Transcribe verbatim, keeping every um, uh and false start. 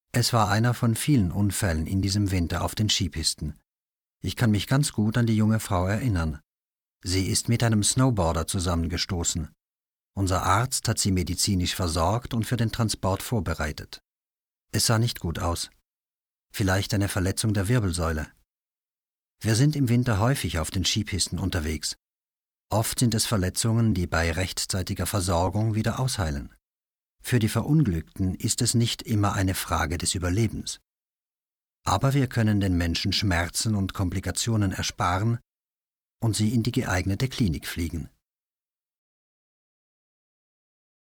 Es war einer von vielen Unfällen in diesem Winter auf den Skipisten. Ich kann mich ganz gut an die junge Frau erinnern. Sie ist mit einem Snowboarder zusammengestoßen. Unser Arzt hat sie medizinisch versorgt und für den Transport vorbereitet. Es sah nicht gut aus. Vielleicht eine Verletzung der Wirbelsäule. Wir sind im Winter häufig auf den Skipisten unterwegs. Oft sind es Verletzungen, die bei rechtzeitiger Versorgung wieder ausheilen. Für die Verunglückten ist es nicht immer eine Frage des Überlebens. Aber wir können den Menschen Schmerzen und Komplikationen ersparen und sie in die geeignete Klinik fliegen.